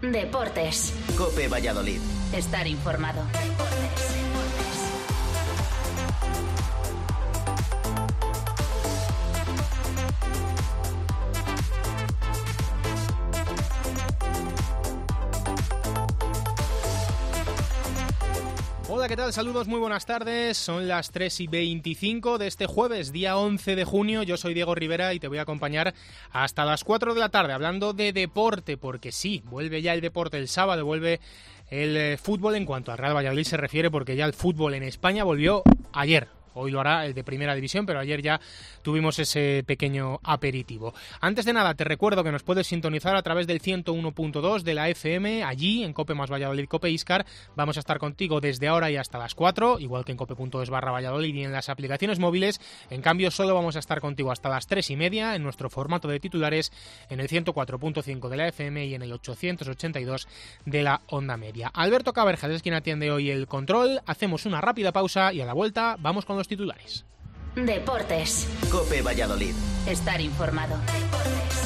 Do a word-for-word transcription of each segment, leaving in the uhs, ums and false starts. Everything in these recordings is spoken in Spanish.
Deportes. COPE Valladolid. Estar informado. Deportes. Hola, ¿qué tal? Saludos, muy buenas tardes. Son las tres y veinticinco de este jueves, día once de junio. Yo soy Diego Rivera y te voy a acompañar hasta las cuatro de la tarde hablando de deporte, porque sí, vuelve ya el deporte el sábado, vuelve el eh, fútbol en cuanto al Real Valladolid se refiere, porque ya el fútbol en España volvió ayer. Hoy lo hará el de Primera División, pero ayer ya tuvimos ese pequeño aperitivo. Antes de nada, te recuerdo que nos puedes sintonizar a través del ciento uno punto dos de la F M, allí en Cope más Valladolid, Cope Iscar. Vamos a estar contigo desde ahora y hasta las cuatro, igual que en cope.es barra Valladolid y en las aplicaciones móviles. En cambio, solo vamos a estar contigo hasta las tres y media en nuestro formato de titulares en el ciento cuatro punto cinco de la F M y en el ochocientos ochenta y dos de la onda media. Alberto Caberjas es quien atiende hoy el control. Hacemos una rápida pausa y a la vuelta vamos con los titulares. Deportes. COPE Valladolid. Estar informado. Deportes.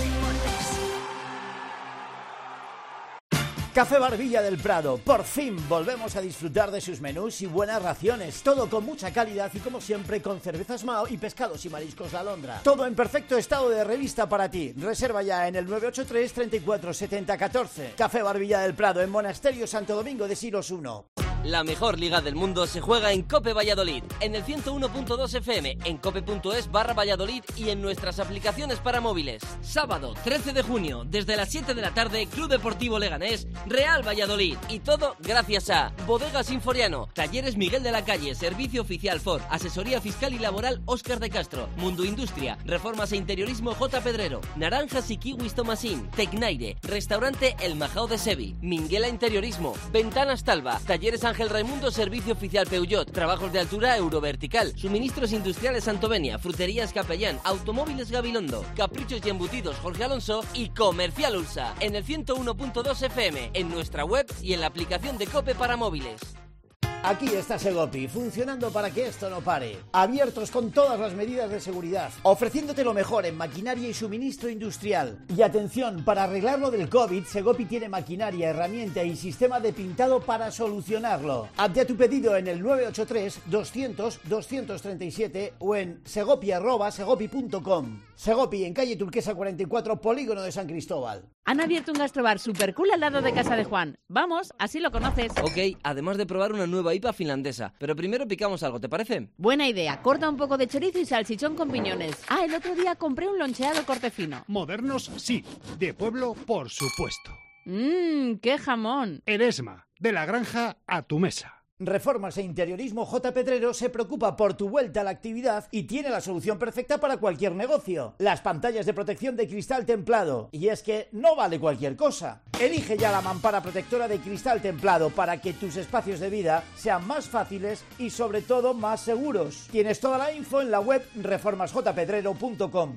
Café Bar Villa del Prado. Por fin volvemos a disfrutar de sus menús y buenas raciones. Todo con mucha calidad y, como siempre, con cervezas Mao y pescados y mariscos La Alondra. Todo en perfecto estado de revista para ti. Reserva ya en el nueve ocho tres, treinta y cuatro, setenta, catorce. Café Bar Villa del Prado, en Monasterio Santo Domingo de Silos uno. La mejor liga del mundo se juega en Cope Valladolid, en el ciento uno punto dos F M, en cope.es barra Valladolid y en nuestras aplicaciones para móviles. Sábado, trece de junio, desde las siete de la tarde, Club Deportivo Leganés, Real Valladolid. Y todo gracias a Bodegas Sinforiano, Talleres Miguel de la Calle, Servicio Oficial Ford, Asesoría Fiscal y Laboral Óscar de Castro, Mundo Industria, Reformas e Interiorismo J. Pedrero, Naranjas y Kiwis Tomasín, Tecnaire, Restaurante El Majao de Sevi, Minguela Interiorismo, Ventanas Talva, Talleres Ángel Raimundo, Servicio Oficial Peugeot, Trabajos de Altura Eurovertical, Suministros Industriales Santovenia, Fruterías Capellán, Automóviles Gabilondo, Caprichos y Embutidos Jorge Alonso y Comercial Ulsa, en el ciento uno punto dos F M, en nuestra web y en la aplicación de COPE para móviles. Aquí está Segopi, funcionando para que esto no pare. Abiertos con todas las medidas de seguridad, ofreciéndote lo mejor en maquinaria y suministro industrial. Y atención, para arreglar lo del COVID, Segopi tiene maquinaria, herramienta y sistema de pintado para solucionarlo. Hazte a tu pedido en el nueve ocho tres, doscientos, doscientos treinta y siete o en segopi arroba segopi punto com. Segopi, en calle Turquesa cuarenta y cuatro, Polígono de San Cristóbal. Han abierto un gastrobar super cool al lado de casa de Juan. Vamos, así lo conoces. Ok, además de probar una nueva I P A finlandesa. Pero primero picamos algo, ¿te parece? Buena idea. Corta un poco de chorizo y salchichón con piñones. Ah, el otro día compré un loncheado corte fino. Modernos, sí. De pueblo, por supuesto. Mmm, qué jamón. Eresma, de la granja a tu mesa. Reformas e Interiorismo J. Pedrero se preocupa por tu vuelta a la actividad y tiene la solución perfecta para cualquier negocio. Las pantallas de protección de cristal templado. Y es que no vale cualquier cosa. Elige ya la mampara protectora de cristal templado para que tus espacios de vida sean más fáciles y, sobre todo, más seguros. Tienes toda la info en la web reformas j pedrero punto com.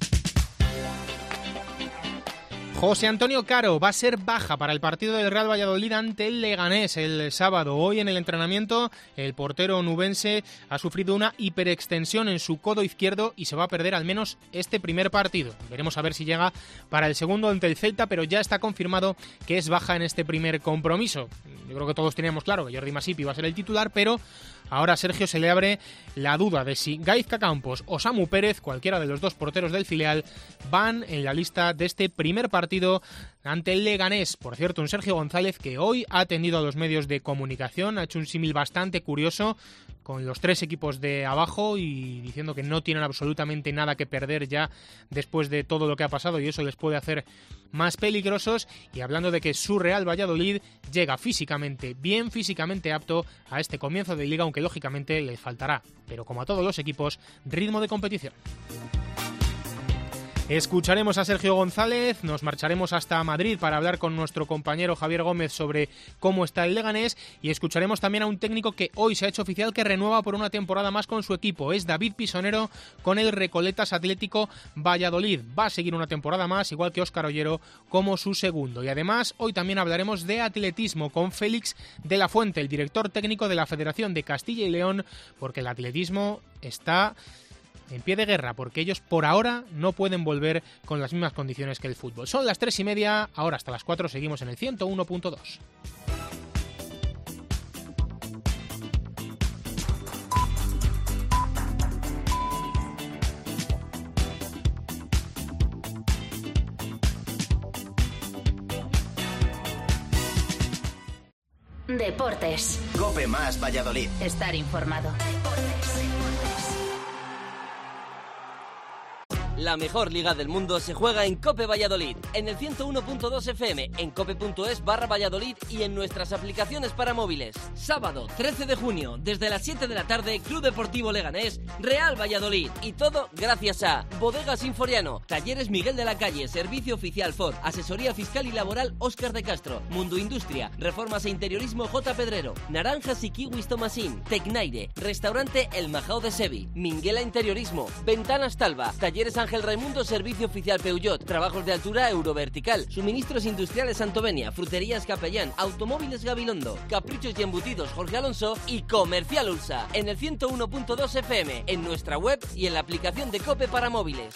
José Antonio Caro va a ser baja para el partido del Real Valladolid ante el Leganés el sábado. Hoy en el entrenamiento el portero nubense ha sufrido una hiperextensión en su codo izquierdo y se va a perder al menos este primer partido. Veremos a ver si llega para el segundo ante el Celta, pero ya está confirmado que es baja en este primer compromiso. Yo creo que todos teníamos claro que Jordi Masip iba a ser el titular, pero ahora a Sergio se le abre la duda de si Gaizka Campos o Samu Pérez, cualquiera de los dos porteros del filial, van en la lista de este primer partido ante el Leganés. Por cierto, un Sergio González que hoy ha atendido a los medios de comunicación, ha hecho un símil bastante curioso con los tres equipos de abajo y diciendo que no tienen absolutamente nada que perder ya después de todo lo que ha pasado y eso les puede hacer más peligrosos, y hablando de que su Real Valladolid llega físicamente, bien físicamente apto a este comienzo de liga, aunque lógicamente les faltará, pero como a todos los equipos, ritmo de competición. Escucharemos a Sergio González, nos marcharemos hasta Madrid para hablar con nuestro compañero Javier Gómez sobre cómo está el Leganés y escucharemos también a un técnico que hoy se ha hecho oficial que renueva por una temporada más con su equipo. Es David Pisonero con el Recoletas Atlético Valladolid. Va a seguir una temporada más, igual que Óscar Ollero como su segundo. Y además hoy también hablaremos de atletismo con Félix de la Fuente, el director técnico de la Federación de Castilla y León, porque el atletismo está en pie de guerra, porque ellos por ahora no pueden volver con las mismas condiciones que el fútbol. Son las tres y media, ahora hasta las cuatro seguimos en el ciento uno punto dos. Deportes. Cope más Valladolid. Estar informado. Deportes. La mejor liga del mundo se juega en Cope Valladolid, en el ciento uno punto dos F M, en cope.es barra Valladolid y en nuestras aplicaciones para móviles. Sábado trece de junio, desde las siete de la tarde, Club Deportivo Leganés, Real Valladolid. Y todo gracias a Bodegas Inforiano, Talleres Miguel de la Calle, Servicio Oficial Ford, Asesoría Fiscal y Laboral Óscar de Castro, Mundo Industria, Reformas e Interiorismo J. Pedrero, Naranjas y Kiwis Tomasín, Tecnaire, Restaurante El Majao de Sevi, Minguela Interiorismo, Ventanas Talva, Talleres Ángel Raimundo, Servicio Oficial Peugeot, Trabajos de Altura Eurovertical, Suministros Industriales Santovenia, Fruterías Capellán, Automóviles Gabilondo, Caprichos y Embutidos Jorge Alonso y Comercial Ulsa, en el ciento uno punto dos F M, en nuestra web y en la aplicación de Cope para móviles.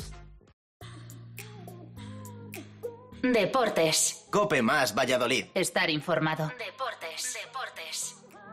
Deportes. Cope más Valladolid. Estar informado. Deportes. Deportes.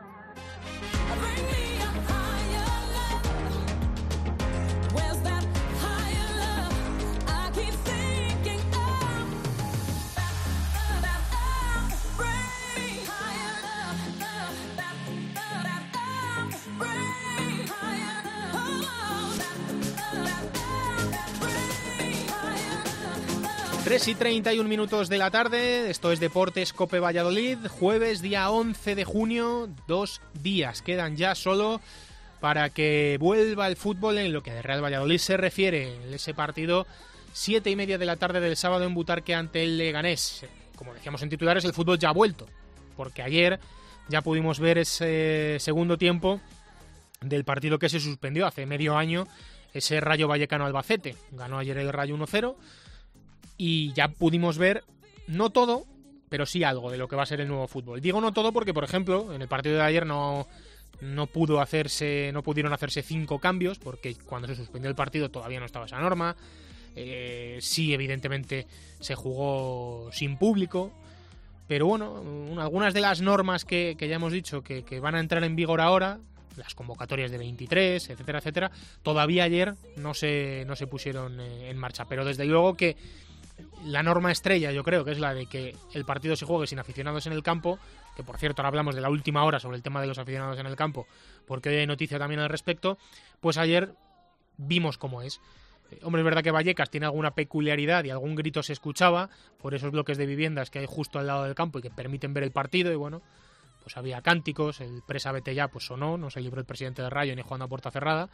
tres y treinta y un minutos de la tarde, esto es Deportes Cope Valladolid, jueves día once de junio, dos días quedan ya solo para que vuelva el fútbol en lo que de Real Valladolid se refiere, ese partido siete y media de la tarde del sábado en Butarque ante el Leganés. Como decíamos en titulares, el fútbol ya ha vuelto, porque ayer ya pudimos ver ese segundo tiempo del partido que se suspendió hace medio año, ese Rayo Vallecano Albacete. Ganó ayer el Rayo uno cero. Y ya pudimos ver, no todo, pero sí algo de lo que va a ser el nuevo fútbol. Digo no todo porque, por ejemplo, en el partido de ayer no, no pudo hacerse, no pudieron hacerse cinco cambios, porque cuando se suspendió el partido todavía no estaba esa norma. Eh, sí, evidentemente se jugó sin público. Pero bueno, una, algunas de las normas que, que ya hemos dicho que, que van a entrar en vigor ahora, las convocatorias de veintitrés, etcétera, etcétera, todavía ayer no se, no se pusieron eh, en marcha. Pero desde luego que la norma estrella, yo creo que es la de que el partido se juegue sin aficionados en el campo, que por cierto ahora hablamos de la última hora sobre el tema de los aficionados en el campo, porque hoy hay noticia también al respecto, pues ayer vimos cómo es. Eh, hombre, es verdad que Vallecas tiene alguna peculiaridad y algún grito se escuchaba por esos bloques de viviendas que hay justo al lado del campo y que permiten ver el partido, y bueno, pues había cánticos, el Presa vete ya pues sonó, no se libró el presidente del Rayo ni jugando a puerta cerrada,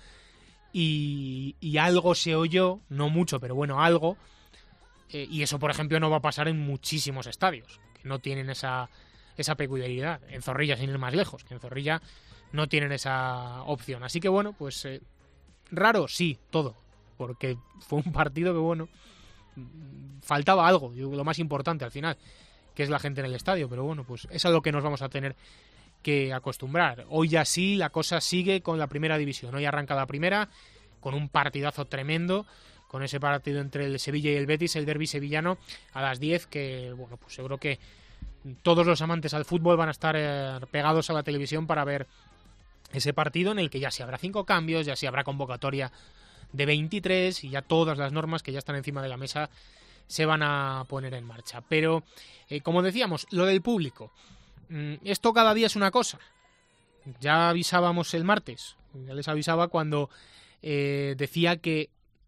y, y algo se oyó, no mucho, pero bueno, algo. Eh, y eso, por ejemplo, no va a pasar en muchísimos estadios, que no tienen esa, esa peculiaridad. En Zorrilla, sin ir más lejos, que en Zorrilla no tienen esa opción. Así que, bueno, pues eh, raro, sí, todo. Porque fue un partido que, bueno, faltaba algo, lo más importante al final, que es la gente en el estadio. Pero bueno, pues es a lo que nos vamos a tener que acostumbrar. Hoy ya sí, la cosa sigue con la primera división. Hoy arranca la primera, con un partidazo tremendo, con ese partido entre el Sevilla y el Betis, el derbi sevillano, a las diez, que, bueno, pues seguro que todos los amantes al fútbol van a estar eh, pegados a la televisión para ver ese partido en el que ya sí habrá cinco cambios, ya sí habrá convocatoria de veintitrés y ya todas las normas que ya están encima de la mesa se van a poner en marcha. Pero, eh, como decíamos, lo del público, mm, esto cada día es una cosa. Ya avisábamos el martes, ya les avisaba cuando eh, decía que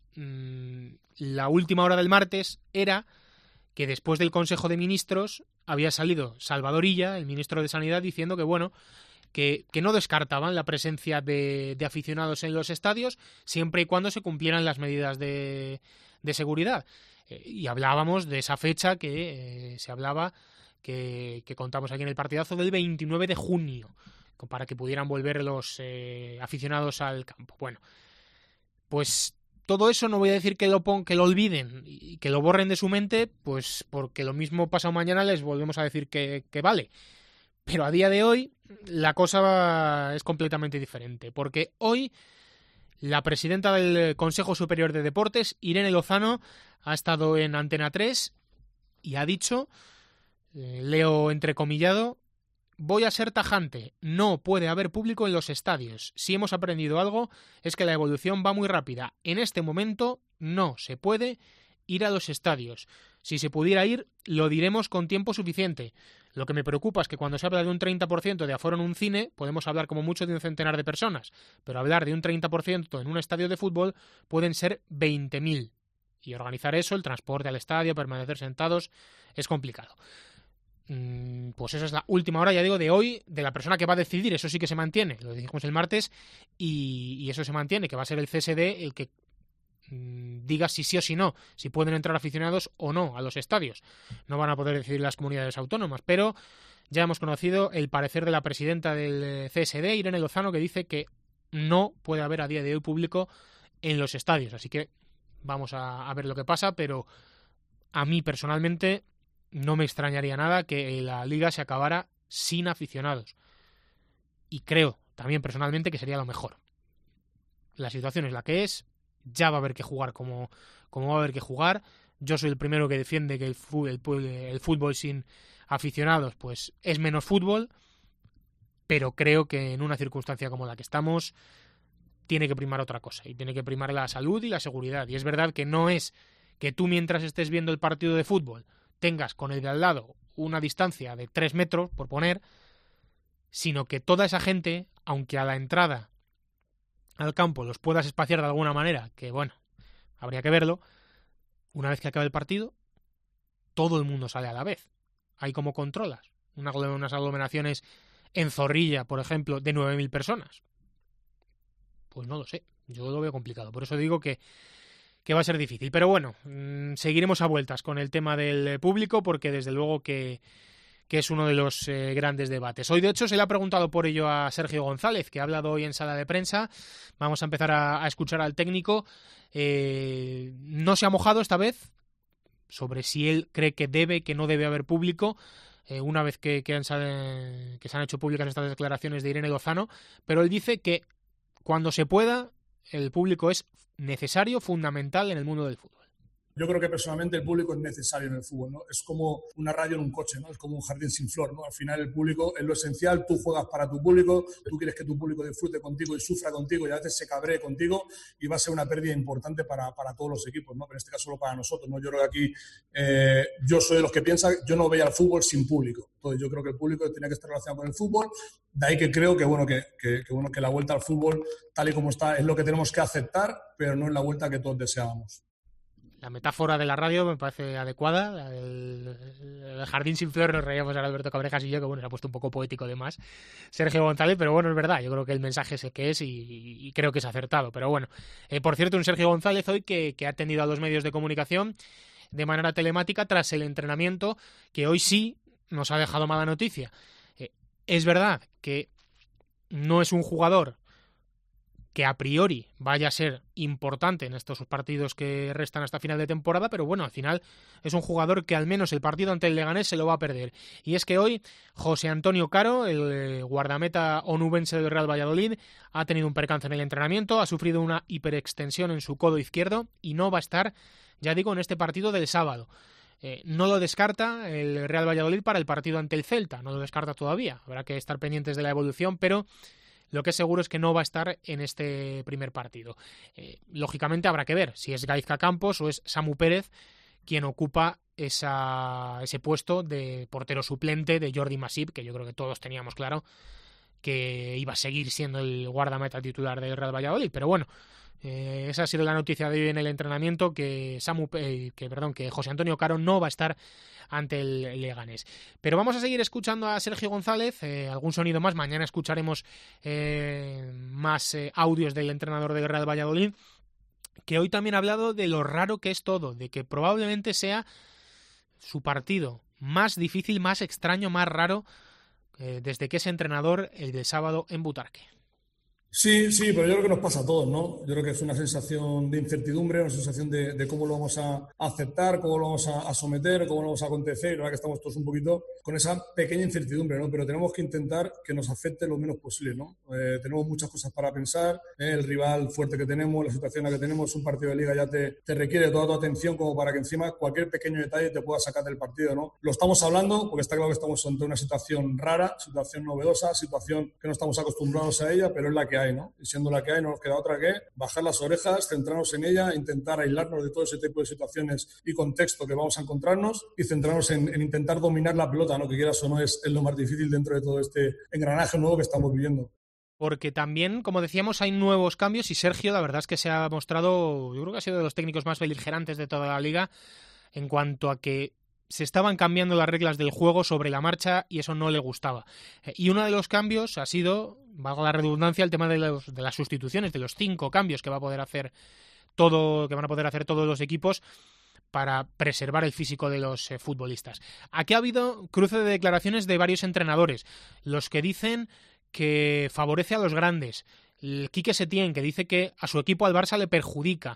la última hora del martes era que después del Consejo de Ministros había salido Salvador Illa, el ministro de Sanidad, diciendo que bueno, que, que no descartaban la presencia de, de aficionados en los estadios siempre y cuando se cumplieran las medidas de, de seguridad. Eh, y hablábamos de esa fecha que eh, se hablaba, que, que contamos aquí en el partidazo, del veintinueve de junio, para que pudieran volver los eh, aficionados al campo. Bueno, pues todo eso no voy a decir que lo pon, que lo olviden y que lo borren de su mente, pues porque lo mismo pasado mañana les volvemos a decir que, que vale. Pero a día de hoy la cosa va, es completamente diferente, porque hoy La presidenta del Consejo Superior de Deportes, Irene Lozano, ha estado en Antena tres y ha dicho, eh, leo entrecomillado, voy a ser tajante, no puede haber público en los estadios. Si hemos aprendido algo es que la evolución va muy rápida. En este momento no se puede ir a los estadios. Si se pudiera ir, lo diremos con tiempo suficiente. Lo que me preocupa es que cuando se habla de un treinta por ciento de aforo en un cine, podemos hablar como mucho de un centenar de personas, pero hablar de un treinta por ciento en un estadio de fútbol pueden ser veinte mil. Y organizar eso, el transporte al estadio, permanecer sentados, es complicado. Pues esa es la última hora, ya digo, de hoy, de la persona que va a decidir. Eso sí que se mantiene, lo dijimos el martes, y, y eso se mantiene, que va a ser el C S D el que diga si sí o si no, si pueden entrar aficionados o no a los estadios. No van a poder decidir las comunidades autónomas, pero ya hemos conocido el parecer de la presidenta del C S D, Irene Lozano, que dice que no puede haber a día de hoy público en los estadios. Así que vamos a, a ver lo que pasa, pero a mí personalmente no me extrañaría nada que la liga se acabara sin aficionados. Y creo también personalmente que sería lo mejor. La situación es la que es. Ya va a haber que jugar como, como va a haber que jugar. Yo soy el primero que defiende que el fútbol, el fútbol sin aficionados pues es menos fútbol, pero creo que en una circunstancia como la que estamos tiene que primar otra cosa, y tiene que primar la salud y la seguridad. Y es verdad que no es que tú, mientras estés viendo el partido de fútbol, tengas con el de al lado una distancia de tres metros, por poner, sino que toda esa gente, aunque a la entrada al campo los puedas espaciar de alguna manera, que bueno, habría que verlo, una vez que acabe el partido, todo el mundo sale a la vez. Hay como controlas una, unas aglomeraciones en Zorrilla, por ejemplo, de nueve mil personas. Pues no lo sé, yo lo veo complicado. Por eso digo que, que va a ser difícil. Pero bueno, mmm, seguiremos a vueltas con el tema del público, porque desde luego que que es uno de los eh, grandes debates. Hoy, de hecho, se le ha preguntado por ello a Sergio González, que ha hablado hoy en sala de prensa. Vamos a empezar a, a escuchar al técnico. Eh, no se ha mojado esta vez sobre si él cree que debe, que no debe haber público, eh, una vez que, que, han, que se han hecho públicas estas declaraciones de Irene Lozano, pero él dice que cuando se pueda, el público es necesario, fundamental en el mundo del fútbol. Yo creo que personalmente el público es necesario en el fútbol, ¿no? Es como una radio en un coche, ¿no? Es como un jardín sin flor, ¿no? Al final el público es lo esencial, tú juegas para tu público, tú quieres que tu público disfrute contigo y sufra contigo y a veces se cabree contigo, y va a ser una pérdida importante para, para todos los equipos, ¿no? Pero en este caso solo para nosotros, ¿no? Yo creo que aquí eh, yo soy de los que piensan, yo no veía al fútbol sin público. Entonces yo creo que el público tiene que estar relacionado con el fútbol, de ahí que creo que bueno que, que, que bueno que la vuelta al fútbol tal y como está es lo que tenemos que aceptar, pero no es la vuelta que todos deseábamos. La metáfora de la radio me parece adecuada. El, el jardín sin flor, nos reíamos a Alberto Cabrejas y yo, que bueno, se ha puesto un poco poético de más Sergio González, pero bueno, es verdad. Yo creo que el mensaje es el que es y, y creo que es acertado. Pero bueno, eh, por cierto, un Sergio González hoy que, que ha atendido a los medios de comunicación de manera telemática tras el entrenamiento, que hoy sí nos ha dejado mala noticia. Eh, es verdad que no es un jugador que a priori vaya a ser importante en estos partidos que restan hasta final de temporada, pero bueno, al final es un jugador que al menos el partido ante el Leganés se lo va a perder. Y es que hoy José Antonio Caro, el guardameta onubense del Real Valladolid, ha tenido un percance en el entrenamiento, ha sufrido una hiperextensión en su codo izquierdo y no va a estar, ya digo, en este partido del sábado. Eh, no lo descarta el Real Valladolid para el partido ante el Celta, no lo descarta todavía, habrá que estar pendientes de la evolución, pero lo que es seguro es que no va a estar en este primer partido. Eh, lógicamente habrá que ver si es Gaizka Campos o es Samu Pérez quien ocupa esa, ese puesto de portero suplente de Jordi Masip, que yo creo que todos teníamos claro que iba a seguir siendo el guardameta titular del Real Valladolid. Pero bueno, eh, esa ha sido la noticia de hoy en el entrenamiento, que Samu, eh, que perdón, que José Antonio Caro no va a estar ante el Leganés. Pero vamos a seguir escuchando a Sergio González, eh, algún sonido más. Mañana escucharemos eh, más eh, audios del entrenador del Real Valladolid, que hoy también ha hablado de lo raro que es todo, de que probablemente sea su partido más difícil, más extraño, más raro eh, desde que es entrenador el del sábado en Butarque. Sí, sí, pero yo creo que nos pasa a todos, ¿no? Yo creo que es una sensación de incertidumbre, una sensación de, de cómo lo vamos a aceptar, cómo lo vamos a, a someter, cómo lo vamos a acontecer. La verdad que estamos todos un poquito con esa pequeña incertidumbre, ¿no? Pero tenemos que intentar que nos afecte lo menos posible, ¿no? Eh, tenemos muchas cosas para pensar, ¿eh? El rival fuerte que tenemos, la situación en la que tenemos, un partido de liga ya te, te requiere toda tu atención como para que encima cualquier pequeño detalle te pueda sacar del partido, ¿no? Lo estamos hablando porque está claro que estamos ante una situación rara, situación novedosa, situación que no estamos acostumbrados a ella, pero es la que hay, ¿no? Y siendo la que hay, no nos queda otra que bajar las orejas, centrarnos en ella, intentar aislarnos de todo ese tipo de situaciones y contexto que vamos a encontrarnos y centrarnos en, en intentar dominar la pelota, ¿no? Que quieras o no es, es lo más difícil dentro de todo este engranaje nuevo que estamos viviendo. Porque también, como decíamos, hay nuevos cambios y Sergio, la verdad es que se ha mostrado, yo creo que ha sido de los técnicos más beligerantes de toda la liga en cuanto a que se estaban cambiando las reglas del juego sobre la marcha y eso no le gustaba. Y uno de los cambios ha sido, valga la redundancia, el tema de, los, de las sustituciones, de los cinco cambios que va a poder hacer todo, que van a poder hacer todos los equipos para preservar el físico de los eh, futbolistas. Aquí ha habido cruce de declaraciones de varios entrenadores, los que dicen que favorece a los grandes, el Quique Setién, que dice que a su equipo, al Barça, le perjudica.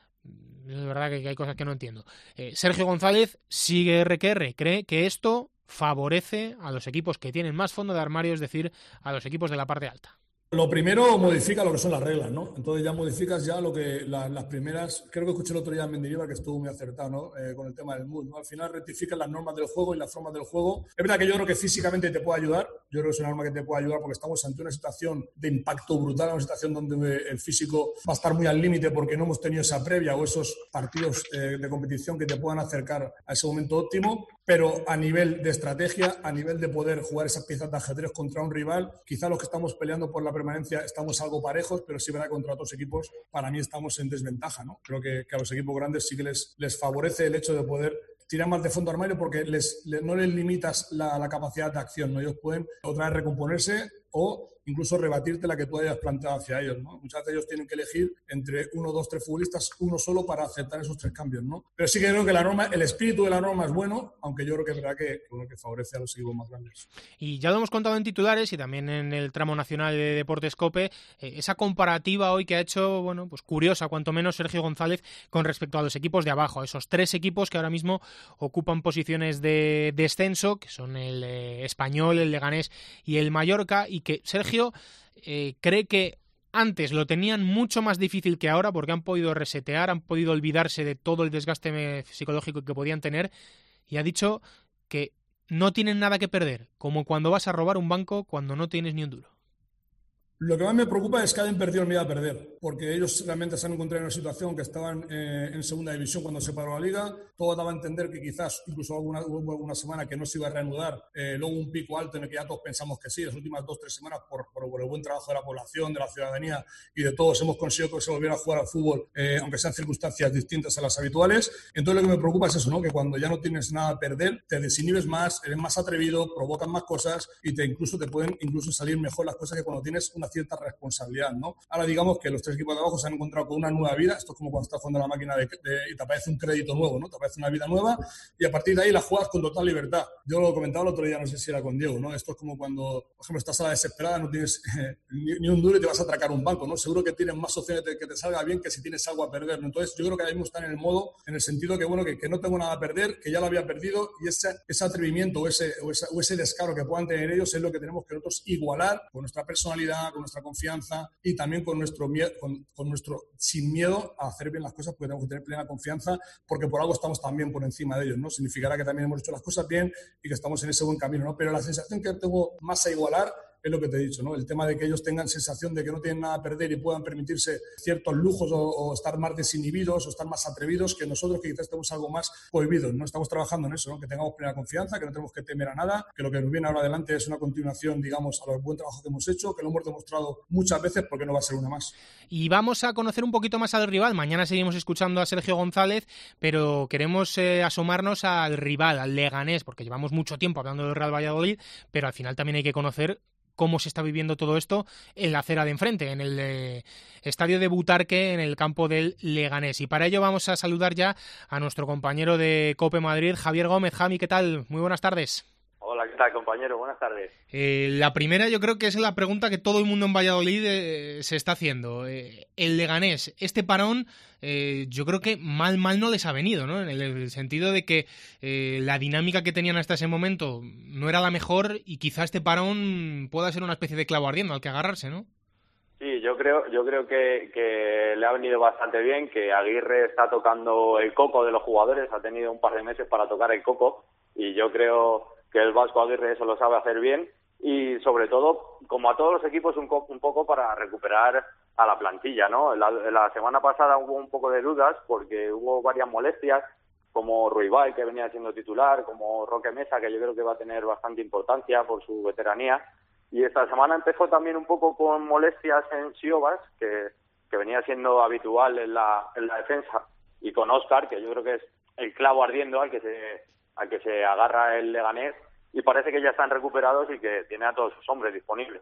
Es verdad que hay cosas que no entiendo. Eh, Sergio González sigue R que R, cree que esto favorece a los equipos que tienen más fondo de armario, es decir, a los equipos de la parte alta. Lo primero modifica lo que son las reglas, ¿no? Entonces ya modificas ya lo que la, las primeras, creo que escuché el otro día en Mendilibar que estuvo muy acertado, ¿no? Eh, con el tema del M U D, ¿no? Al final rectificas las normas del juego y las formas del juego. Es verdad que yo creo que físicamente te puede ayudar, yo creo que es una norma que te puede ayudar porque estamos ante una situación de impacto brutal, una situación donde el físico va a estar muy al límite porque no hemos tenido esa previa o esos partidos eh, de competición que te puedan acercar a ese momento óptimo, pero a nivel de estrategia, a nivel de poder jugar esas piezas de ajedrez contra un rival, quizá los que estamos peleando por la permanencia estamos algo parejos, pero sí verá contra otros equipos, para mí estamos en desventaja, ¿no? Creo que, que a los equipos grandes sí que les, les favorece el hecho de poder tirar más de fondo armario porque les, les, no les limitas la, la capacidad de acción, ¿no? Ellos pueden otra vez recomponerse o incluso rebatirte la que tú hayas planteado hacia ellos, ¿no? Muchas veces ellos tienen que elegir entre uno, dos, tres futbolistas, uno solo para aceptar esos tres cambios, ¿no? Pero sí que creo que la norma, el espíritu de la norma es bueno, aunque yo creo que es verdad que, que, que favorece a los equipos más grandes. Y ya lo hemos contado en titulares y también en el tramo nacional de Deportes COPE, eh, esa comparativa hoy que ha hecho, bueno, pues curiosa, cuanto menos Sergio González con respecto a los equipos de abajo, esos tres equipos que ahora mismo ocupan posiciones de descenso, que son el eh, Español, el Leganés y el Mallorca, y que Sergio Eh, cree que antes lo tenían mucho más difícil que ahora porque han podido resetear, han podido olvidarse de todo el desgaste psicológico que podían tener y ha dicho que no tienen nada que perder, como cuando vas a robar un banco cuando no tienes ni un duro. Lo que más me preocupa es que hayan perdido el miedo a perder, porque ellos realmente se han encontrado en una situación que estaban eh, en segunda división cuando se paró la liga. Todo daba a entender que quizás incluso alguna, hubo alguna semana que no se iba a reanudar, eh, luego un pico alto en el que ya todos pensamos que sí. Las últimas dos o tres semanas, por, por, por el buen trabajo de la población, de la ciudadanía y de todos, hemos conseguido que se volviera a jugar al fútbol, eh, aunque sean circunstancias distintas a las habituales. Entonces lo que me preocupa es eso, ¿no? Que cuando ya no tienes nada a perder, te desinhibes más, eres más atrevido, provocas más cosas y te incluso te pueden incluso salir mejor las cosas que cuando tienes una cierta responsabilidad, ¿no? Ahora digamos que los tres equipos de abajo se han encontrado con una nueva vida. Esto es como cuando estás jugando a la máquina de, de, y te aparece un crédito nuevo, ¿no? Te aparece una vida nueva y a partir de ahí la juegas con total libertad. Yo lo comentaba el otro día, no sé si era con Diego, ¿no? Esto es como cuando, por ejemplo, estás a la desesperada, no tienes eh, ni, ni un duro y te vas a atracar un banco, ¿no? Seguro que tienes más opciones de que te salga bien que si tienes algo a perder, ¿no? Entonces yo creo que ahora mismo están en el modo, en el sentido que, bueno, que, que no tengo nada a perder, que ya lo había perdido y ese, ese atrevimiento o ese, o, ese, o ese descaro que puedan tener ellos es lo que tenemos que nosotros igualar con nuestra personalidad, con nuestra confianza y también con nuestro miedo, con, con nuestro sin miedo a hacer bien las cosas, porque tenemos que tener plena confianza, porque por algo estamos también por encima de ellos, ¿no? Significará que también hemos hecho las cosas bien y que estamos en ese buen camino, ¿no? Pero la sensación que tengo más a igualar es lo que te he dicho, ¿no? El tema de que ellos tengan sensación de que no tienen nada a perder y puedan permitirse ciertos lujos o, o estar más desinhibidos o estar más atrevidos que nosotros, que quizás tenemos algo más prohibidos, ¿no? Estamos trabajando en eso, ¿no? Que tengamos plena confianza, que no tenemos que temer a nada, que lo que nos viene ahora adelante es una continuación, digamos, a lo buen trabajo que hemos hecho, que lo hemos demostrado muchas veces, porque no va a ser una más. Y vamos a conocer un poquito más al rival. Mañana seguimos escuchando a Sergio González, pero queremos eh, asomarnos al rival, al Leganés, porque llevamos mucho tiempo hablando del Real Valladolid, pero al final también hay que conocer cómo se está viviendo todo esto en la acera de enfrente, en el eh, estadio de Butarque, en el campo del Leganés. Y para ello vamos a saludar ya a nuestro compañero de COPE Madrid, Javier Gómez. Javi, ¿qué tal? Muy buenas tardes. Hola, ¿qué tal, compañero? Buenas tardes. Eh, la primera yo creo que es la pregunta que todo el mundo en Valladolid eh, se está haciendo. Eh, el Leganés, este parón, eh, yo creo que mal, mal no les ha venido, ¿no? En el, el sentido de que eh, la dinámica que tenían hasta ese momento no era la mejor y quizá este parón pueda ser una especie de clavo ardiendo al que agarrarse, ¿no? Sí, yo creo, yo creo que, que le ha venido bastante bien, que Aguirre está tocando el coco de los jugadores, ha tenido un par de meses para tocar el coco y yo creo que el Vasco Aguirre eso lo sabe hacer bien y sobre todo, como a todos los equipos, un, co- un poco para recuperar a la plantilla, ¿no? La, la semana pasada hubo un poco de dudas porque hubo varias molestias, como Ruibal, que venía siendo titular, como Roque Mesa, que yo creo que va a tener bastante importancia por su veteranía. Y esta semana empezó también un poco con molestias en Siobas, que, que venía siendo habitual en la, en la defensa, y con Óscar, que yo creo que es el clavo ardiendo al que se, al que se agarra el Leganés, y parece que ya están recuperados y que tiene a todos sus hombres disponibles.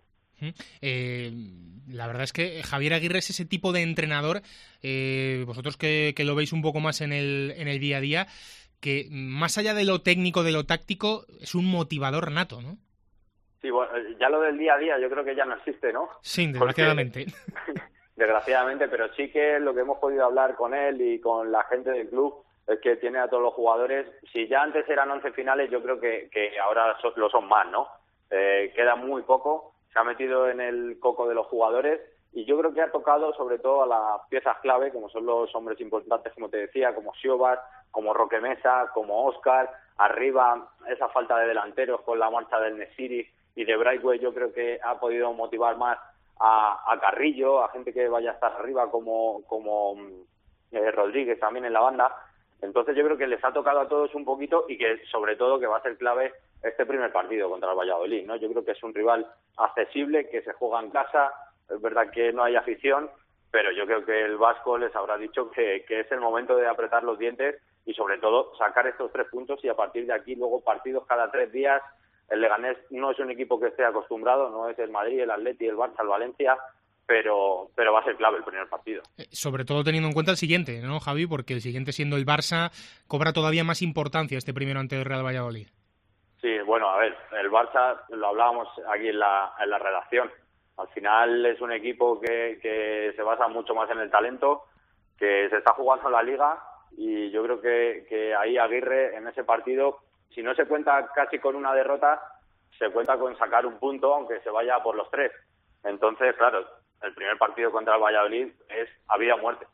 Eh, la verdad es que Javier Aguirre es ese tipo de entrenador, eh, vosotros que, que lo veis un poco más en el, en el día a día, que más allá de lo técnico, de lo táctico, es un motivador nato, ¿no? Sí, bueno, ya lo del día a día yo creo que ya no existe, ¿no? Sí, desgraciadamente. Porque, desgraciadamente, pero sí que lo que hemos podido hablar con él y con la gente del club es que tiene a todos los jugadores. Si ya antes eran once finales, yo creo que, que ahora so, lo son más, ¿no? Eh, queda muy poco, se ha metido en el coco de los jugadores y yo creo que ha tocado sobre todo a las piezas clave, como son los hombres importantes, como te decía, como Siobas, como Roque Mesa, como Óscar, arriba esa falta de delanteros con la marcha del Nesiri y de Brightway, yo creo que ha podido motivar más a, a Carrillo, a gente que vaya a estar arriba como, como eh, Rodríguez también en la banda. Entonces yo creo que les ha tocado a todos un poquito y que sobre todo que va a ser clave este primer partido contra el Valladolid, ¿no? Yo creo que es un rival accesible, que se juega en casa, es verdad que no hay afición, pero yo creo que el Vasco les habrá dicho que, que es el momento de apretar los dientes y sobre todo sacar estos tres puntos y a partir de aquí luego partidos cada tres días. El Leganés no es un equipo que esté acostumbrado, no es el Madrid, el Atleti, el Barça, el Valencia, pero pero va a ser clave el primer partido. Eh, sobre todo teniendo en cuenta el siguiente, ¿no, Javi? Porque el siguiente, siendo el Barça, cobra todavía más importancia este primero ante el Real Valladolid. Sí, bueno, a ver, el Barça, lo hablábamos aquí en la, en la redacción, al final es un equipo que, que se basa mucho más en el talento, que se está jugando la Liga y yo creo que, que ahí Aguirre en ese partido, si no se cuenta casi con una derrota, se cuenta con sacar un punto, aunque se vaya por los tres. Entonces, claro, el primer partido contra el Valladolid es a vida o muerte.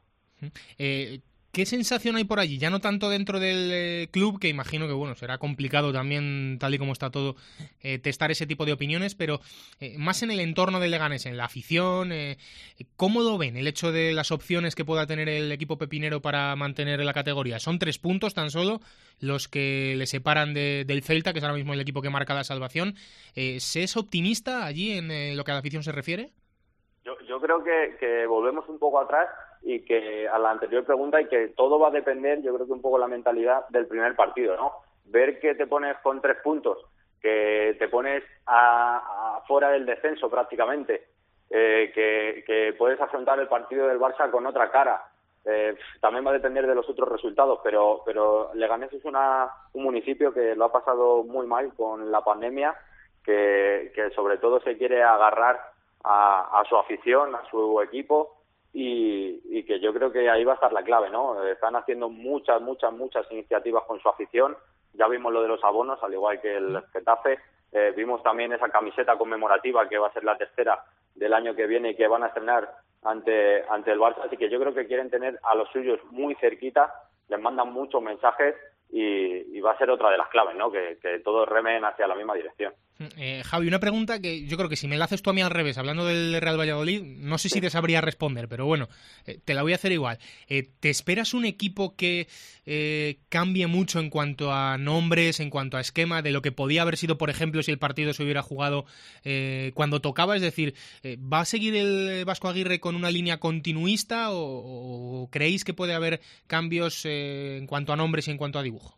Eh, ¿Qué sensación hay por allí? Ya no tanto dentro del eh, club, que imagino que bueno será complicado también, tal y como está todo, eh, testar ese tipo de opiniones, pero eh, más en el entorno del Leganés, en la afición. Eh, ¿Cómo lo ven el hecho de las opciones que pueda tener el equipo pepinero para mantener la categoría? Son tres puntos tan solo los que le separan de, del Celta, que es ahora mismo el equipo que marca la salvación. Eh, ¿Se es optimista allí en eh, lo que a la afición se refiere? Yo, yo creo que, que volvemos un poco atrás y que a la anterior pregunta y que todo va a depender, yo creo que un poco la mentalidad del primer partido, ¿no? Ver que te pones con tres puntos, que te pones a, a fuera del descenso prácticamente, eh, que, que puedes afrontar el partido del Barça con otra cara. Eh, también va a depender de los otros resultados, pero pero Leganés es una, un municipio que lo ha pasado muy mal con la pandemia, que, que sobre todo se quiere agarrar a, a su afición, a su equipo y, y que yo creo que ahí va a estar la clave, ¿no? Están haciendo muchas, muchas, muchas iniciativas con su afición. Ya vimos lo de los abonos, al igual que el Getafe. Eh, vimos también esa camiseta conmemorativa que va a ser la tercera del año que viene y que van a estrenar ante ante el Barça, así que yo creo que quieren tener a los suyos muy cerquita, les mandan muchos mensajes y, y va a ser otra de las claves, ¿no? Que, que todos remen hacia la misma dirección. Eh, Javi, una pregunta que yo creo que si me la haces tú a mí al revés, hablando del Real Valladolid, no sé si te sabría responder, pero bueno, eh, te la voy a hacer igual. Eh, ¿Te esperas un equipo que eh, cambie mucho en cuanto a nombres, en cuanto a esquema, de lo que podía haber sido, por ejemplo, si el partido se hubiera jugado eh, cuando tocaba? Es decir, eh, ¿va a seguir el Vasco Aguirre con una línea continuista o, o creéis que puede haber cambios eh, en cuanto a nombres y en cuanto a dibujo?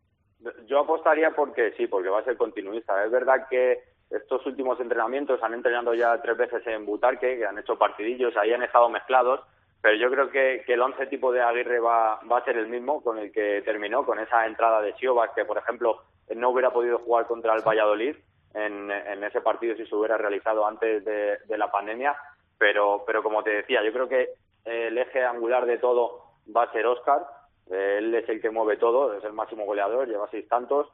Yo apostaría porque sí, porque va a ser continuista. Es verdad que estos últimos entrenamientos han entrenado ya tres veces en Butarque, que han hecho partidillos, ahí han estado mezclados, pero yo creo que, que el once tipo de Aguirre va, va a ser el mismo con el que terminó, con esa entrada de Siobas, que por ejemplo no hubiera podido jugar contra el Valladolid en, en ese partido si se hubiera realizado antes de, de la pandemia, pero, pero como te decía, yo creo que el eje angular de todo va a ser Óscar. Él es el que mueve todo, es el máximo goleador, lleva seis tantos,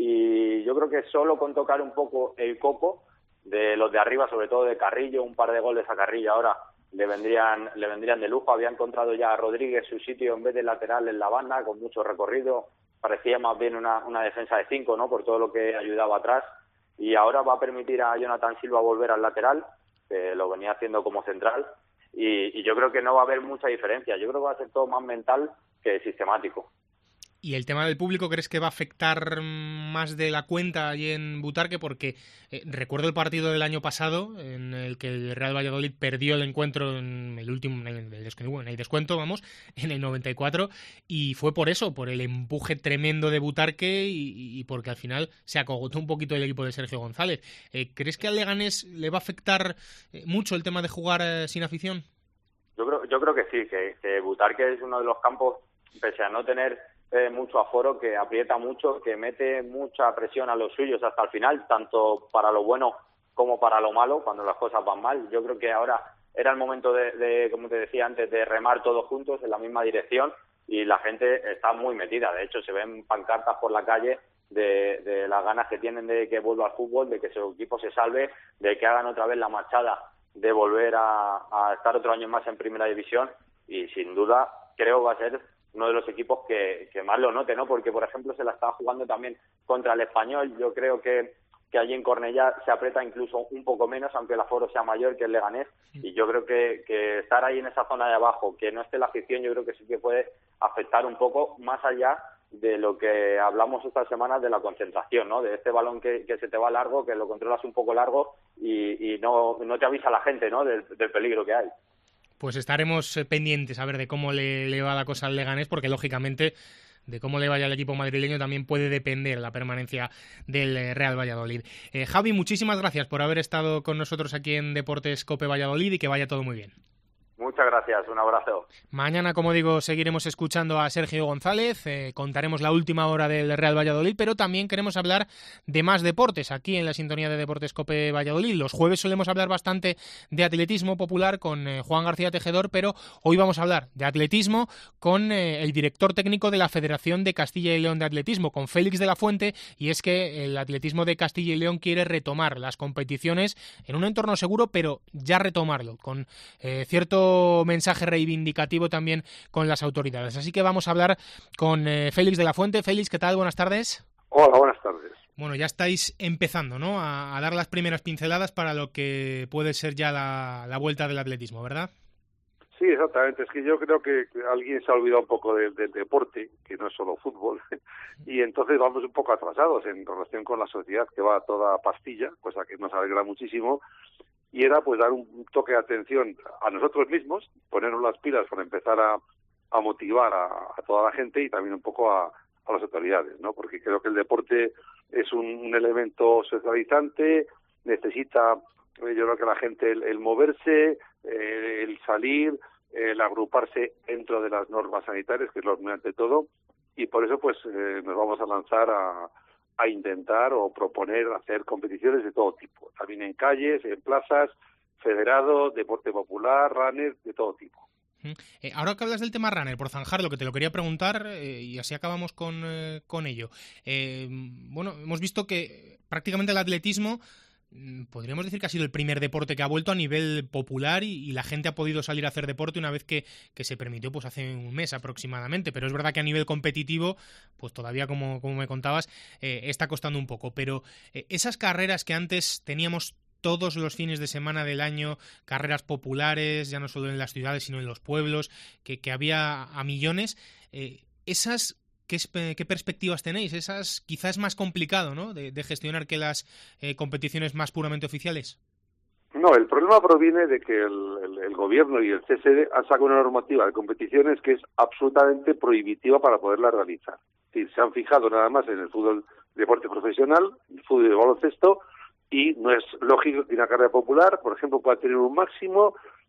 y yo creo que solo con tocar un poco el coco de los de arriba, sobre todo de Carrillo, un par de goles a Carrillo ahora le vendrían le vendrían de lujo. Había encontrado ya a Rodríguez su sitio en vez de lateral en la banda, con mucho recorrido, parecía más bien una, una defensa de cinco, ¿no?, por todo lo que ayudaba atrás, y ahora va a permitir a Jonathan Silva volver al lateral, que lo venía haciendo como central, y, y yo creo que no va a haber mucha diferencia. Yo creo que va a ser todo más mental que sistemático. ¿Y el tema del público crees que va a afectar más de la cuenta allí en Butarque? Porque eh, recuerdo el partido del año pasado en el que el Real Valladolid perdió el encuentro en el último, en el, descuento, en el descuento, vamos, en el noventa y cuatro, y fue por eso, por el empuje tremendo de Butarque y, y porque al final se acogotó un poquito el equipo de Sergio González. Eh, ¿Crees que al Leganés le va a afectar eh, mucho el tema de jugar eh, sin afición? Yo creo, yo creo que sí, que, que Butarque es uno de los campos, pese a no tener Eh, mucho aforo, que aprieta mucho, que mete mucha presión a los suyos hasta el final, tanto para lo bueno como para lo malo, cuando las cosas van mal. Yo creo que ahora era el momento de, de, como te decía antes, de remar todos juntos en la misma dirección, y la gente está muy metida. De hecho, se ven pancartas por la calle de, de las ganas que tienen de que vuelva al fútbol, de que su equipo se salve, de que hagan otra vez la marchada de volver a, a estar otro año más en primera división, y sin duda creo va a ser uno de los equipos que, que más lo note, ¿no? Porque, por ejemplo, se la está jugando también contra el Español. Yo creo que, que allí en Cornellá se aprieta incluso un poco menos, aunque el aforo sea mayor que el Leganés. Y yo creo que, que estar ahí en esa zona de abajo, que no esté la afición, yo creo que sí que puede afectar un poco más allá de lo que hablamos estas semanas de la concentración, ¿no? De este balón que, que se te va largo, que lo controlas un poco largo y, y no, no te avisa la gente, ¿no?, del, del peligro que hay. Pues estaremos pendientes a ver de cómo le, le va la cosa al Leganés, porque lógicamente de cómo le vaya al equipo madrileño también puede depender la permanencia del Real Valladolid. Eh, Javi, muchísimas gracias por haber estado con nosotros aquí en Deportes Cope Valladolid y que vaya todo muy bien. Muchas gracias, un abrazo. Mañana, como digo, seguiremos escuchando a Sergio González, eh, contaremos la última hora del Real Valladolid, pero también queremos hablar de más deportes aquí en la sintonía de Deportes Cope Valladolid. Los jueves solemos hablar bastante de atletismo popular con eh, Juan García Tejedor, pero hoy vamos a hablar de atletismo con eh, el director técnico de la Federación de Castilla y León de Atletismo, con Félix de la Fuente, y es que el atletismo de Castilla y León quiere retomar las competiciones en un entorno seguro, pero ya retomarlo, con eh, cierto mensaje reivindicativo también con las autoridades. Así que vamos a hablar con eh, Félix de la Fuente. Félix, ¿qué tal? Buenas tardes. Hola, buenas tardes. Bueno, ya estáis empezando, ¿no?, a, a dar las primeras pinceladas para lo que puede ser ya la, la vuelta del atletismo, ¿verdad? Sí, exactamente. Es que yo creo que alguien se ha olvidado un poco del, del deporte, que no es solo fútbol, y entonces vamos un poco atrasados en relación con la sociedad, que va a toda pastilla, cosa que nos alegra muchísimo. Y era pues dar un toque de atención a nosotros mismos, ponernos las pilas para empezar a, a motivar a, a toda la gente y también un poco a, a las autoridades, ¿no? Porque creo que el deporte es un, un elemento socializante, necesita, eh, yo creo que la gente el, el moverse, eh, el salir, el agruparse dentro de las normas sanitarias, que es lo ante todo, y por eso pues eh, nos vamos a lanzar a a intentar o proponer hacer competiciones de todo tipo, también en calles, en plazas, federado, deporte popular, runner, de todo tipo. Eh, ahora que hablas del tema runner, por zanjarlo, que te lo quería preguntar, eh, y así acabamos con, eh, con ello. Eh, bueno, hemos visto que prácticamente el atletismo podríamos decir que ha sido el primer deporte que ha vuelto a nivel popular y, y la gente ha podido salir a hacer deporte una vez que, que se permitió pues hace un mes aproximadamente, pero es verdad que a nivel competitivo pues todavía, como, como me contabas, eh, está costando un poco, pero eh, esas carreras que antes teníamos todos los fines de semana del año, carreras populares, ya no solo en las ciudades sino en los pueblos, que, que había a millones, eh, esas... ¿Qué, ¿Qué perspectivas tenéis? Esas quizás es más complicado, ¿no?, de, de gestionar que las eh, competiciones más puramente oficiales. No, el problema proviene de que el, el, el gobierno y el C S D han sacado una normativa de competiciones que es absolutamente prohibitiva para poderla realizar. Es decir, se han fijado nada más en el fútbol deporte profesional, el fútbol de baloncesto, y no es lógico que una carrera popular, por ejemplo, pueda tener un máximo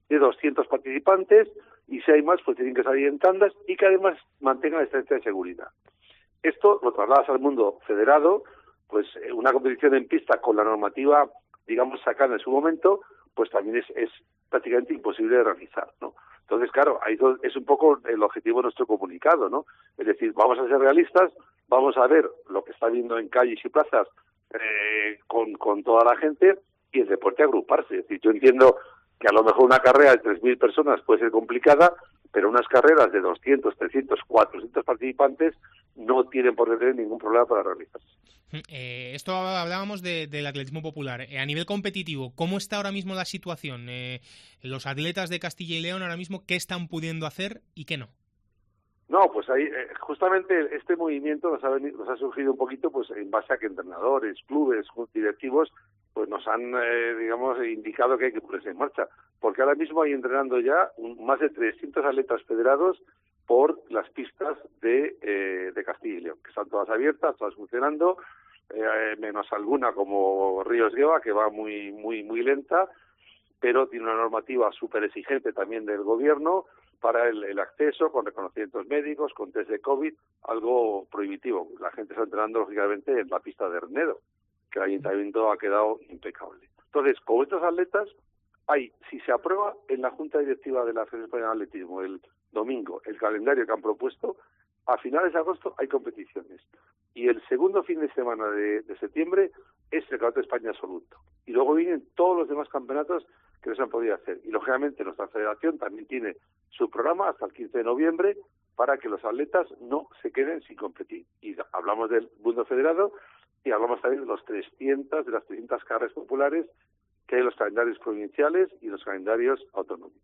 de doscientos participantes, y si hay más, pues tienen que salir en tandas y que además mantengan la distancia de seguridad. Esto lo trasladas al mundo federado, pues una competición en pista con la normativa, digamos, sacada en su momento, pues también es, es prácticamente imposible de realizar, ¿no? Entonces, claro, ahí es un poco el objetivo de nuestro comunicado, ¿no? Es decir, vamos a ser realistas, vamos a ver lo que está viendo en calles y plazas eh, con, con toda la gente, y el deporte agruparse. Es decir, yo entiendo que a lo mejor una carrera de tres mil personas puede ser complicada, pero unas carreras de doscientos, trescientos, cuatrocientos participantes no tienen por qué tener ningún problema para realizarse. Eh, esto hablábamos de, del atletismo popular. Eh, a nivel competitivo, ¿cómo está ahora mismo la situación? Eh, los atletas de Castilla y León ahora mismo, ¿qué están pudiendo hacer y qué no? No, pues ahí eh, justamente este movimiento nos ha, venido, nos ha surgido un poquito pues en base a que entrenadores, clubes, directivos pues nos han, eh, digamos, indicado que hay que ponerse en marcha. Porque ahora mismo hay entrenando ya un, más de trescientos atletas federados por las pistas de, eh, de Castilla y León, que están todas abiertas, todas funcionando, eh, menos alguna como Ríos Gueva, que va muy muy muy lenta, pero tiene una normativa súper exigente también del gobierno para el, el acceso, con reconocimientos médicos, con test de COVID, algo prohibitivo. La gente está entrenando, lógicamente, en la pista de Hernedo, que el ayuntamiento ha quedado impecable. Entonces, con estos atletas, hay, si se aprueba en la Junta Directiva de la Federación Española de Atletismo el domingo el calendario que han propuesto, a finales de agosto hay competiciones. Y el segundo fin de semana de, de septiembre es el Campeonato de España absoluto. Y luego vienen todos los demás campeonatos que no se han podido hacer. Y lógicamente nuestra federación también tiene su programa hasta el quince de noviembre para que los atletas no se queden sin competir. Y hablamos del mundo federado y hablamos también de los trescientos, de las trescientas carreras populares que hay en los calendarios provinciales y los calendarios autonómicos.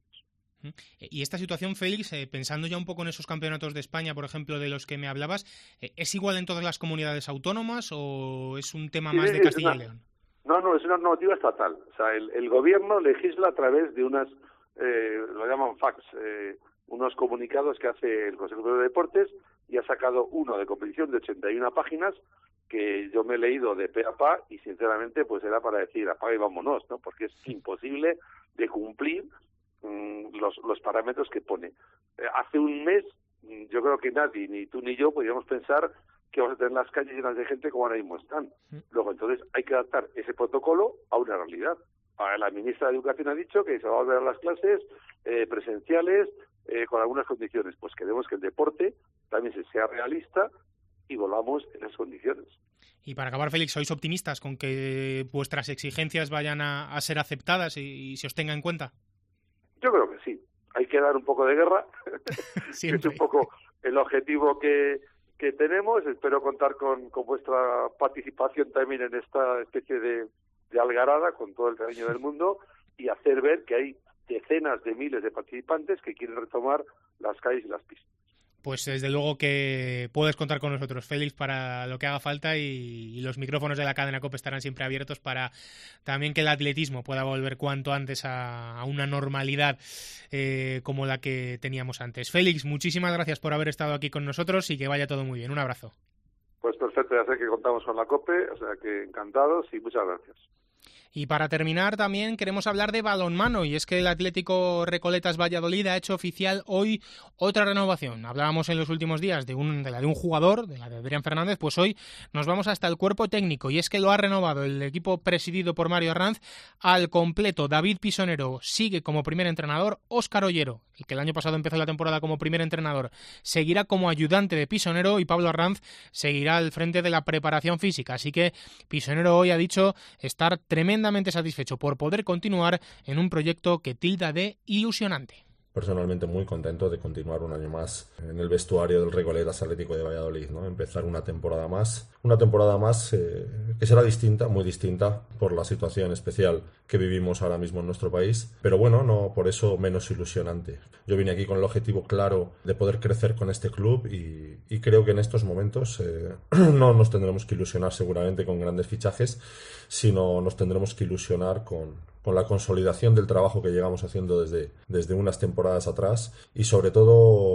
Y esta situación, Félix, eh, pensando ya un poco en esos campeonatos de España, por ejemplo, de los que me hablabas, eh, ¿es igual en todas las comunidades autónomas o es un tema sí, más de Castilla una, y León? No, no, es una normativa estatal. O sea, el, el gobierno legisla a través de unas, eh, lo llaman fax, eh, unos comunicados que hace el Consejo de Deportes, y ha sacado uno de competición de ochenta y una páginas que yo me he leído de pe a pa y sinceramente pues era para decir apaga y vámonos, ¿no? Porque es imposible de cumplir mmm, los, los parámetros que pone. Eh, hace un mes yo creo que nadie, ni tú ni yo, podíamos pensar que vamos a tener las calles llenas de gente como ahora mismo están. Luego entonces hay que adaptar ese protocolo a una realidad. Ahora, la ministra de Educación ha dicho que se va a volver a las clases eh, presenciales eh, con algunas condiciones. Pues queremos que el deporte también se sea realista y volvamos en esas condiciones. Y para acabar, Félix, ¿sois optimistas con que vuestras exigencias vayan a, a ser aceptadas y, y se os tenga en cuenta? Yo creo que sí. Hay que dar un poco de guerra. Es un poco el objetivo que, que tenemos. Espero contar con, con vuestra participación también en esta especie de, de algarada, con todo el cariño del mundo, y hacer ver que hay decenas de miles de participantes que quieren retomar las calles y las pistas. Pues desde luego que puedes contar con nosotros, Félix, para lo que haga falta, y, y los micrófonos de la cadena COPE estarán siempre abiertos para también que el atletismo pueda volver cuanto antes a, a una normalidad eh, como la que teníamos antes. Félix, muchísimas gracias por haber estado aquí con nosotros y que vaya todo muy bien. Un abrazo. Pues perfecto, ya sé que contamos con la COPE, o sea que encantados y muchas gracias. Y para terminar también queremos hablar de balonmano, y es que el Atlético Recoletas Valladolid ha hecho oficial hoy otra renovación. Hablábamos en los últimos días de, un, de la de un jugador, de la de Adrián Fernández, pues hoy nos vamos hasta el cuerpo técnico, y es que lo ha renovado el equipo presidido por Mario Arranz al completo. David Pisonero sigue como primer entrenador, Óscar Ollero, el que el año pasado empezó la temporada como primer entrenador, seguirá como ayudante de Pisonero, y Pablo Arranz seguirá al frente de la preparación física. Así que Pisonero hoy ha dicho estar tremendamente satisfecho por poder continuar en un proyecto que tilda de ilusionante. Personalmente muy contento de continuar un año más en el vestuario del Recoletas Atlético de Valladolid, ¿no? Empezar una temporada más, una temporada más eh, que será distinta, muy distinta por la situación especial que vivimos ahora mismo en nuestro país, pero bueno, no por eso menos ilusionante. Yo vine aquí con el objetivo claro de poder crecer con este club y, y creo que en estos momentos eh, no nos tendremos que ilusionar seguramente con grandes fichajes, sino nos tendremos que ilusionar con con la consolidación del trabajo que llegamos haciendo desde, desde unas temporadas atrás, y sobre todo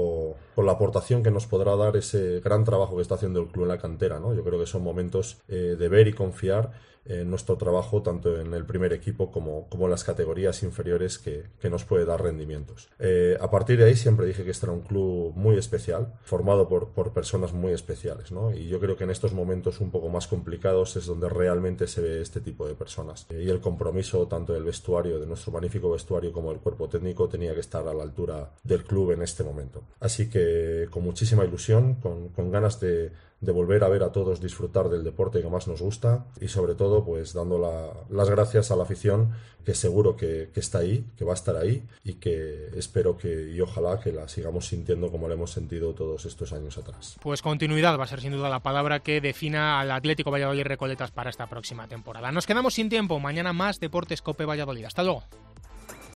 por la aportación que nos podrá dar ese gran trabajo que está haciendo el club en la cantera, ¿no? Yo creo que son momentos eh, de ver y confiar en nuestro trabajo tanto en el primer equipo como, como en las categorías inferiores que, que nos puede dar rendimientos. Eh, a partir de ahí siempre dije que este era un club muy especial, formado por, por personas muy especiales, ¿no? Y yo creo que en estos momentos un poco más complicados es donde realmente se ve este tipo de personas. Eh, y el compromiso tanto del vestuario, de nuestro magnífico vestuario, como del cuerpo técnico tenía que estar a la altura del club en este momento. Así que con muchísima ilusión, con, con ganas de de volver a ver a todos disfrutar del deporte que más nos gusta y sobre todo pues dando la, las gracias a la afición que seguro que, que está ahí, que va a estar ahí y que espero que y ojalá que la sigamos sintiendo como la hemos sentido todos estos años atrás. Pues continuidad va a ser sin duda la palabra que defina al Atlético Valladolid Recoletas para esta próxima temporada. Nos quedamos sin tiempo, mañana más Deportes Cope Valladolid. Hasta luego.